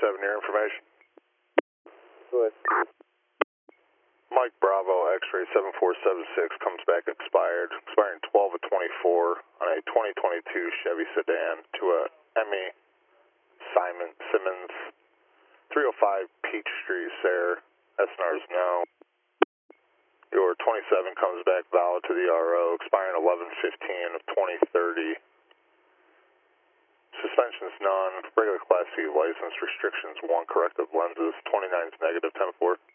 7, your information. Go ahead. Mike Bravo, X-ray 7476, comes back expired. Expiring 12 of 24 on a 2022 Chevy sedan to a Emmy Simmons, 305 Peachtree, Sayre. SNR's no. Your 27 comes back valid to the RO, expiring 11/15 of 2030. Suspension's none. Regular Class C license. Restrictions 1. Corrective lenses. 29's negative. 10-4.